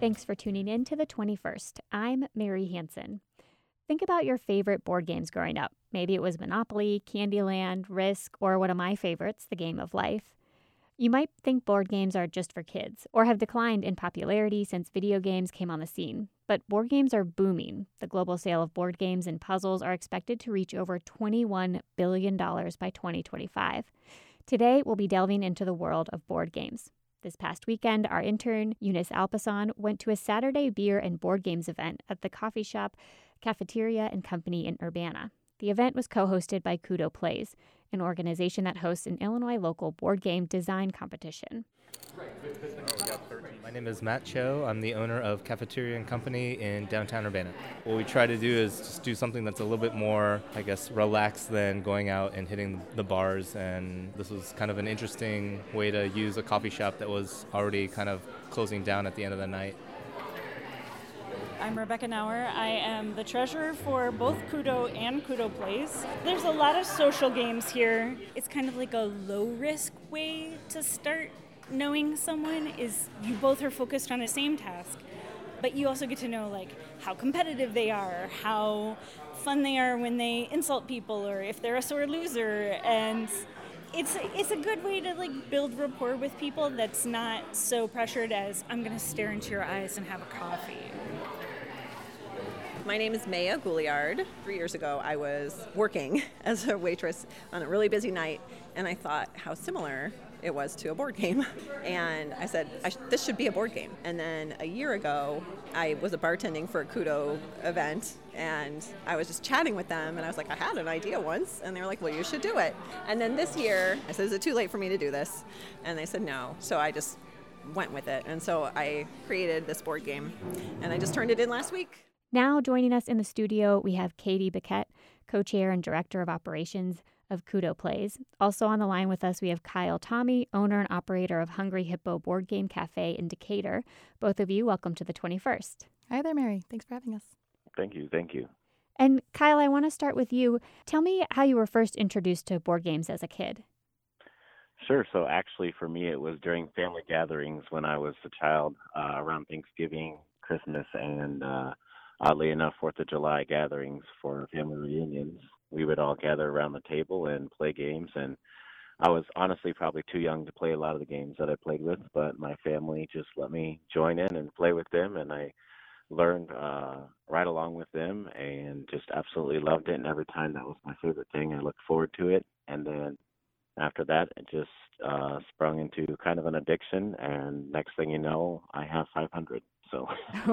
Thanks for tuning in to the 21st. I'm Mary Hanson. Think about your favorite board games growing up. Maybe it was Monopoly, Candyland, Risk, or one of my favorites, The Game of Life. You might think board games are just for kids or have declined in popularity since video games came on the scene. But board games are booming. The global sale of board games and puzzles are expected to reach over $21 billion by 2025. Today, we'll be delving into the world of board games. This past weekend, our intern, Eunice Alpason, went to a Saturday beer and board games event at the coffee shop Cafeteria and Company in Urbana. The event was co-hosted by Kudo Plays, an organization that hosts an Illinois local board game design competition. My name is Matt Cho. I'm the owner of Cafeteria and Company in downtown Urbana. What we try to do is just do something that's a little bit more, relaxed than going out and hitting the bars. And this was kind of an interesting way to use a coffee shop that was already kind of closing down at the end of the night. I'm Rebecca Nauer. I am the treasurer for both Kudo and Kudo Plays. There's a lot of social games here. It's kind of like a low-risk way to start knowing someone. Is you both are focused on the same task, but you also get to know how competitive they are, how fun they are when they insult people, or if they're a sore loser. And it's a good way to build rapport with people that's not so pressured as I'm going to stare into your eyes and have a coffee. My name is Maya Gouliard. 3 years ago, I was working as a waitress on a really busy night, and I thought how similar it was to a board game. And I said, this should be a board game. And then a year ago, I was bartending for a Kudo event, and I was just chatting with them, and I was like, I had an idea once. And they were like, well, you should do it. And then this year, I said, is it too late for me to do this? And they said no. So I just went with it. And so I created this board game, and I just turned it in last week. Now joining us in the studio, we have Katie Biquette, co-chair and director of operations of Kudo Plays. Also on the line with us, we have Kyle Tommy, owner and operator of Hungry Hippo Board Game Cafe in Decatur. Both of you, welcome to the 21st. Hi there, Mary. Thanks for having us. Thank you. And Kyle, I want to start with you. Tell me how you were first introduced to board games as a kid. Sure. So actually for me, it was during family gatherings when I was a child, around Thanksgiving, Christmas, and oddly enough, 4th of July gatherings for family reunions. We would all gather around the table and play games, and I was honestly probably too young to play a lot of the games that I played with, but my family just let me join in and play with them, and I learned right along with them and just absolutely loved it, and every time that was my favorite thing. I looked forward to it, and then after that, it just sprung into kind of an addiction, and next thing you know, I have 500. So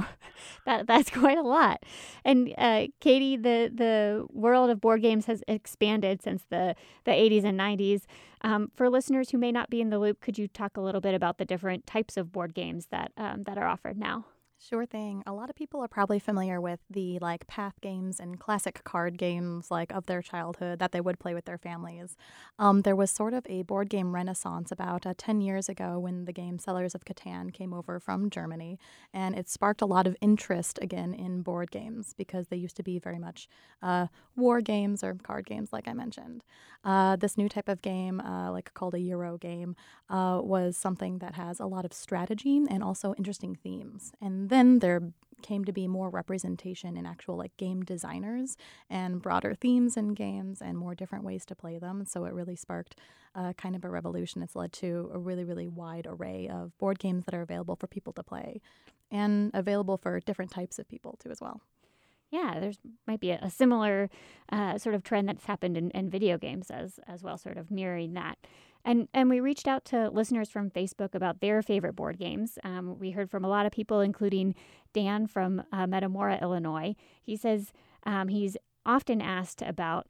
that's quite a lot. And Katie, the world of board games has expanded since the 80s and 90s. For listeners who may not be in the loop, could you talk a little bit about the different types of board games that are offered now? Sure thing. A lot of people are probably familiar with the path games and classic card games of their childhood that they would play with their families. There was sort of a board game renaissance about 10 years ago when the game Settlers of Catan came over from Germany, and it sparked a lot of interest again in board games because they used to be very much war games or card games, like I mentioned. This new type of game, called a Euro game, was something that has a lot of strategy and also interesting themes. And then there came to be more representation in actual game designers and broader themes in games and more different ways to play them. So it really sparked kind of a revolution. It's led to a really, really wide array of board games that are available for people to play and available for different types of people too as well. Yeah, there's might be a similar sort of trend that's happened in video games as well, sort of mirroring that. And we reached out to listeners from Facebook about their favorite board games. We heard from a lot of people, including Dan from Metamora, Illinois. He says he's often asked about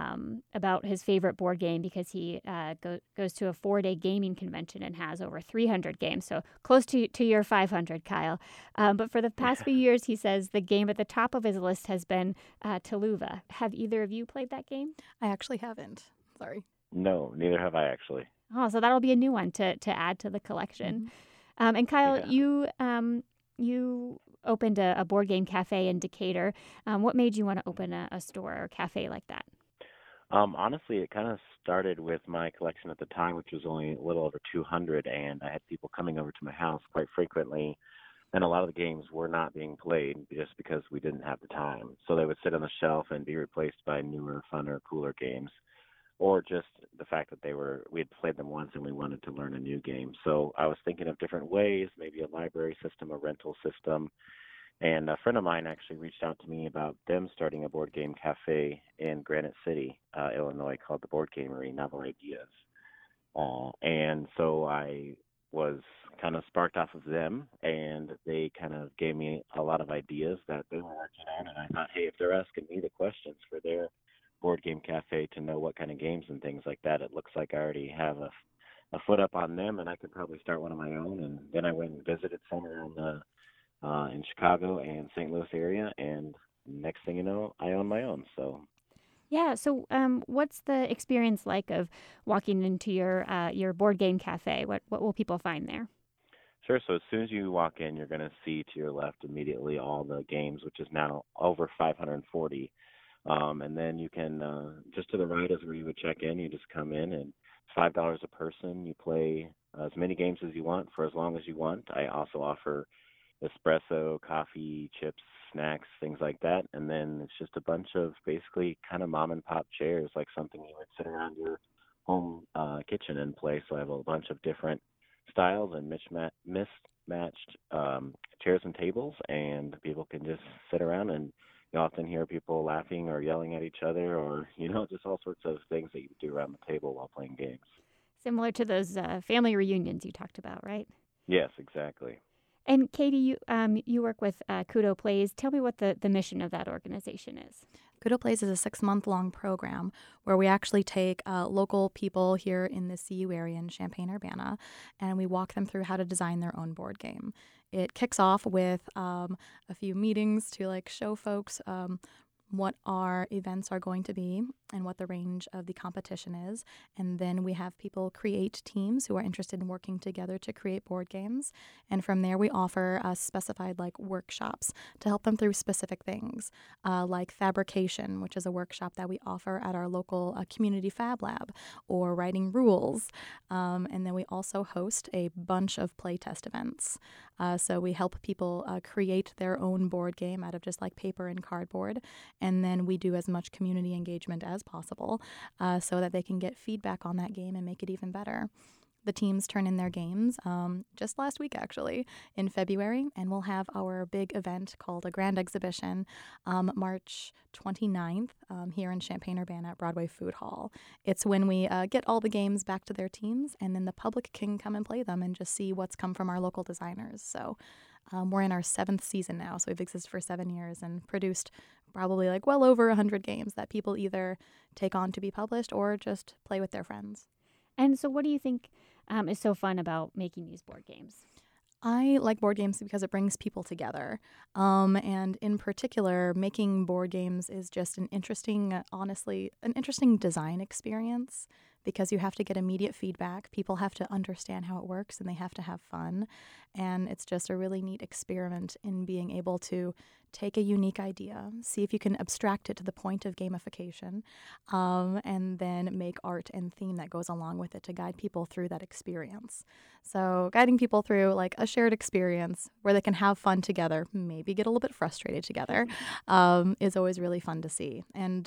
his favorite board game because he goes to a 4-day gaming convention and has over 300 games, so close to your 500, Kyle. But for the past few years, he says the game at the top of his list has been Tuluva. Have either of you played that game? I actually haven't. Sorry. No, neither have I actually. Oh, so that'll be a new one to add to the collection. Mm-hmm. And Kyle, Yeah. you opened a board game cafe in Decatur. What made you want to open a store or cafe like that? Honestly, it kind of started with my collection at the time, which was only a little over 200, and I had people coming over to my house quite frequently and a lot of the games were not being played just because we didn't have the time. So they would sit on the shelf and be replaced by newer, funner, cooler games, or just the fact that we had played them once and we wanted to learn a new game. So I was thinking of different ways, maybe a library system, a rental system, and a friend of mine actually reached out to me about them starting a board game cafe in Granite City, Illinois, called the Board Gamery, Novel Ideas. And so I was kind of sparked off of them, and they kind of gave me a lot of ideas that they were working on. And I thought, hey, if they're asking me the questions for their board game cafe to know what kind of games and things like that, it looks like I already have a foot up on them, and I could probably start one of my own. And then I went and visited some around in Chicago and St. Louis area, and next thing you know, I own my own. So Yeah. So, what's the experience like of walking into your board game cafe? What will people find there? sure. So as soon as you walk in, you're going to see to your left immediately all the games, which is now over 540. And then you can, just to the right is where you would check in. You just come in, and it's $5 a person. You play as many games as you want for as long as you want. I also offer espresso, coffee, chips, snacks, things like that. And then it's just a bunch of basically kind of mom and pop chairs, like something you would sit around your home kitchen and play. So I have a bunch of different styles and mismatched chairs and tables, and people can just sit around, and you often hear people laughing or yelling at each other, or just all sorts of things that you do around the table while playing games. Similar to those family reunions you talked about, right? Yes, exactly. And Katie, you work with Kudo Plays. Tell me what the mission of that organization is. Kudo Plays is a 6-month-long program where we actually take local people here in the CU area in Champaign-Urbana, and we walk them through how to design their own board game. It kicks off with a few meetings to show folks what our events are going to be and what the range of the competition is. And then we have people create teams who are interested in working together to create board games. And from there, we offer specified workshops to help them through specific things, like fabrication, which is a workshop that we offer at our local community fab lab, or writing rules. And then we also host a bunch of playtest events. So we help people create their own board game out of just paper and cardboard. And then we do as much community engagement as possible so that they can get feedback on that game and make it even better. The teams turn in their games just last week, actually, in February, and we'll have our big event called a Grand Exhibition March 29th here in Champaign-Urbana at Broadway Food Hall. It's when we get all the games back to their teams, and then the public can come and play them and just see what's come from our local designers. So we're in our 7th season now, so we've existed for 7 years and produced probably well over 100 games that people either take on to be published or just play with their friends. And so what do you think is so fun about making these board games? I like board games because it brings people together. And in particular, making board games is just an interesting design experience, because you have to get immediate feedback. People have to understand how it works, and they have to have fun. And it's just a really neat experiment in being able to take a unique idea, see if you can abstract it to the point of gamification, and then make art and theme that goes along with it to guide people through that experience. So guiding people through a shared experience where they can have fun together, maybe get a little bit frustrated together, is always really fun to see. And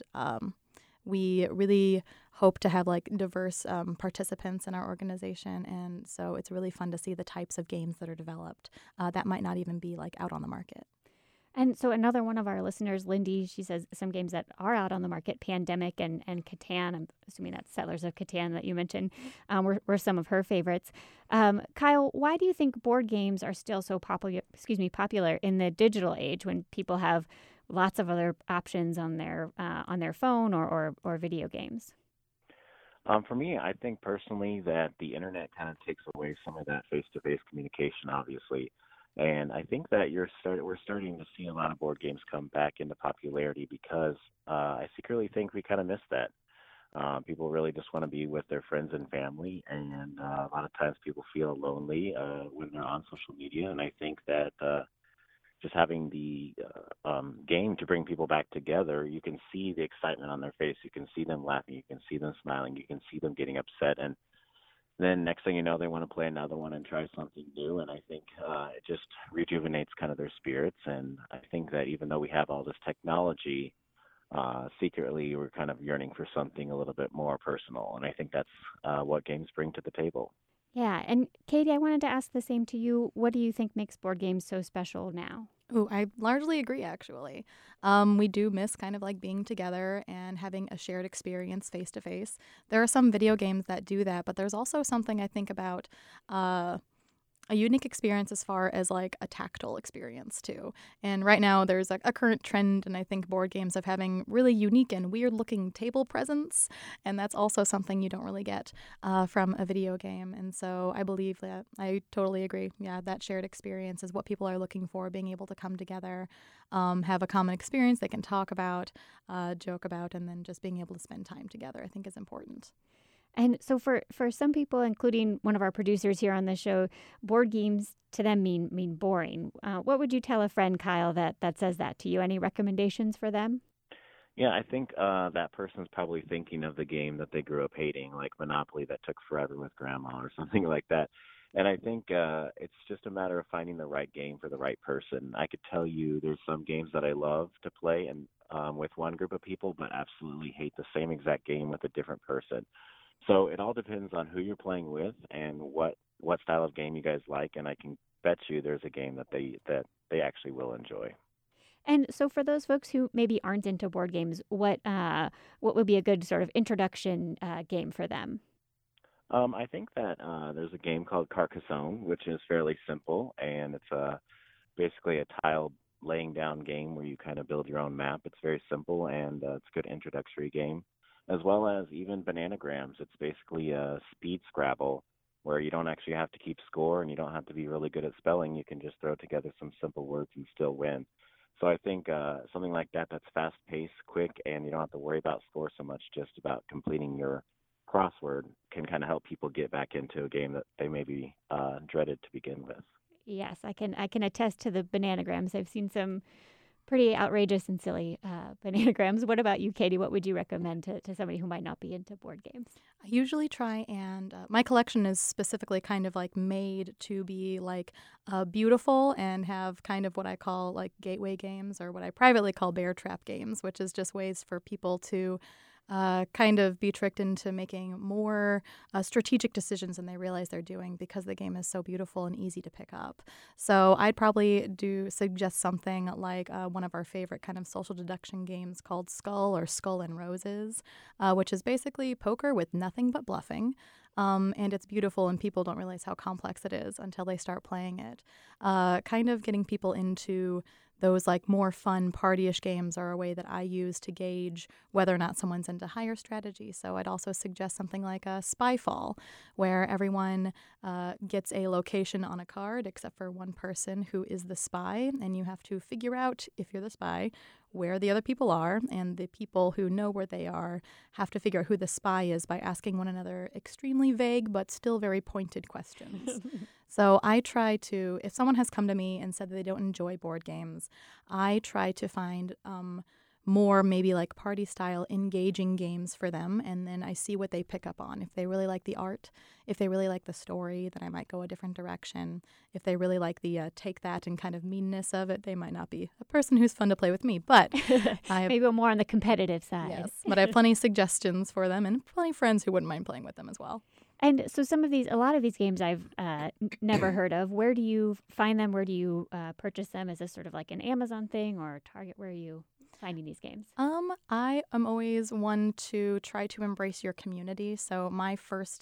we really hope to have diverse participants in our organization, and so it's really fun to see the types of games that are developed that might not even be out on the market. And so another one of our listeners, Lindy, she says some games that are out on the market, Pandemic and Catan, I'm assuming that's Settlers of Catan that you mentioned, were some of her favorites. Kyle, why do you think board games are still so popular in the digital age when people have lots of other options on their phone or video games? For me, I think personally that the internet kind of takes away some of that face-to-face communication, obviously. And I think that we're starting to see a lot of board games come back into popularity because I secretly think we kind of missed that. People really just want to be with their friends and family, and a lot of times people feel lonely when they're on social media. And I think that just having the game to bring people back together, you can see the excitement on their face. You can see them laughing. You can see them smiling. You can see them getting upset. And then next thing you know, they want to play another one and try something new. And I think it just rejuvenates kind of their spirits. And I think that even though we have all this technology, secretly we're kind of yearning for something a little bit more personal. And I think that's what games bring to the table. Yeah, and Katie, I wanted to ask the same to you. What do you think makes board games so special now? Ooh, I largely agree, actually. We do miss kind of like being together and having a shared experience face to face. There are some video games that do that, but there's also something I think about a unique experience as far as like a tactile experience too. And right now there's a current trend, and I think board games of having really unique and weird looking table presence, and that's also something you don't really get from a video game. And so I believe that I totally agree. Yeah, that shared experience is what people are looking for, being able to come together, have a common experience they can talk about, joke about, and then just being able to spend time together I think is important. And so for some people, including one of our producers here on the show, board games to them mean boring. What would you tell a friend, Kyle, that says that to you? Any recommendations for them? Yeah, I think that person's probably thinking of the game that they grew up hating, like Monopoly that took forever with grandma or something like that. And I think it's just a matter of finding the right game for the right person. I could tell you there's some games that I love to play and with one group of people, but absolutely hate the same exact game with a different person. So it all depends on who you're playing with and what style of game you guys like, and I can bet you there's a game that they actually will enjoy. And so for those folks who maybe aren't into board games, what would be a good sort of introduction game for them? I think that there's a game called Carcassonne, which is fairly simple, and it's basically a tile laying down game where you kind of build your own map. It's very simple, and it's a good introductory game, as well as even Bananagrams. It's basically a speed Scrabble where you don't actually have to keep score and you don't have to be really good at spelling. You can just throw together some simple words and still win. So I think something like that that's fast-paced, quick, and you don't have to worry about score so much, just about completing your crossword can kind of help people get back into a game that they maybe dreaded to begin with. Yes, I can attest to the Bananagrams. I've seen some pretty outrageous and silly Bananagrams. What about you, Katie? What would you recommend to somebody who might not be into board games? I usually try and my collection is specifically kind of like made to be like beautiful and have kind of what I call like gateway games, or what I privately call bear trap games, which is just ways for people to kind of be tricked into making more strategic decisions than they realize they're doing, because the game is so beautiful and easy to pick up. So I'd probably suggest something like one of our favorite kind of social deduction games called Skull, or Skull and Roses, which is basically poker with nothing but bluffing. And it's beautiful, and people don't realize how complex it is until they start playing it. Kind of getting people into those like more fun partyish games are a way that I use to gauge whether or not someone's into higher strategy. So I'd also suggest something like a Spyfall, where everyone gets a location on a card except for one person who is the spy, and you have to figure out, if you're the spy, where the other people are, and the people who know where they are have to figure out who the spy is by asking one another extremely vague but still very pointed questions. So I try to, if someone has come to me and said that they don't enjoy board games, I try to find more maybe like party style engaging games for them, and then I see what they pick up on. If they really like the art, if they really like the story, then I might go a different direction. If they really like the take that and kind of meanness of it, they might not be a person who's fun to play with me, but I have, maybe more on the competitive side. yes, but I have plenty of suggestions for them, and plenty of friends who wouldn't mind playing with them as well. And so a lot of these games I've never heard of. Where do you find them? Where do you purchase them? Is this sort of like an Amazon thing or Target? Where are you finding these games? I am always one to try to embrace your community. So my first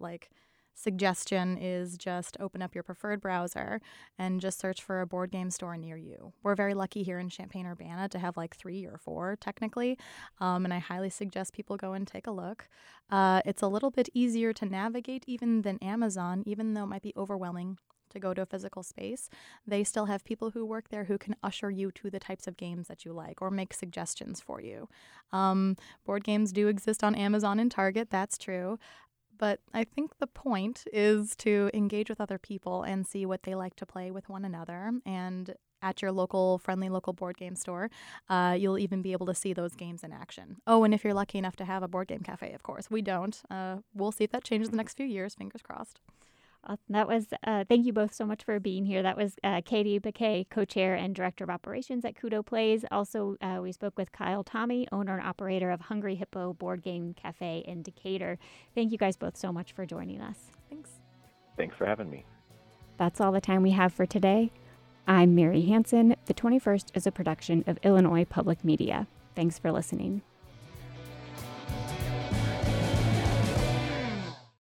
suggestion is just open up your preferred browser and just search for a board game store near you. We're very lucky here in Champaign-Urbana to have like 3 or 4 technically, and I highly suggest people go and take a look. It's a little bit easier to navigate even than Amazon, even though it might be overwhelming to go to a physical space. They still have people who work there who can usher you to the types of games that you like or make suggestions for you. Board games do exist on Amazon and Target, that's true. But I think the point is to engage with other people and see what they like to play with one another. And at your friendly local board game store. You'll even be able to see those games in action. Oh, and if you're lucky enough to have a board game cafe, of course. We don't. We'll see if that changes the next few years. Fingers crossed. That was, thank you both so much for being here. That was Katie Baquet, co-chair and director of operations at Kudo Plays. Also, we spoke with Kyle Tommy, owner and operator of Hungry Hippo Board Game Cafe in Decatur. Thank you guys both so much for joining us. Thanks. Thanks for having me. That's all the time we have for today. I'm Mary Hansen. The 21st is a production of Illinois Public Media. Thanks for listening.